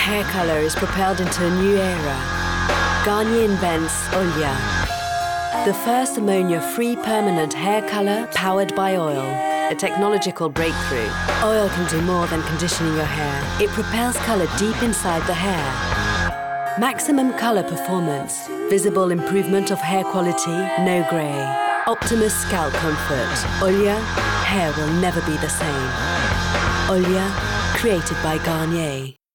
hair color is propelled into a new era. Garnier invents Olya, the first ammonia-free permanent hair color powered by oil. A technological breakthrough. Oil can do more than conditioning your hair. It propels color deep inside the hair. Maximum color performance. Visible improvement of hair quality, no gray. Optimus scalp comfort. Olya, hair will never be the same. Olya, created by Garnier.